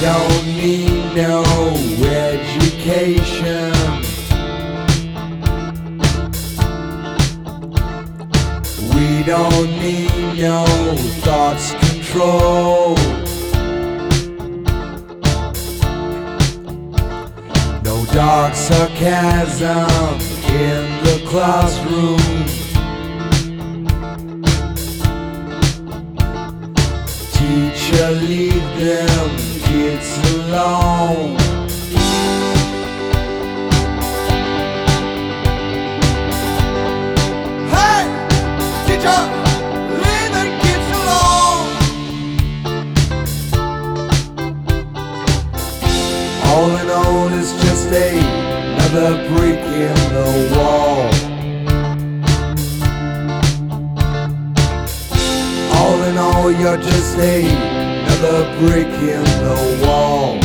don't need no education. We don't need no thoughts control. No dark sarcasm in the classroom. Teacher, leave them kids alone. Hey, teacher, leave the kids alone. All in all, it's just another brick in the wall. All in all, you're just another brick in the wall.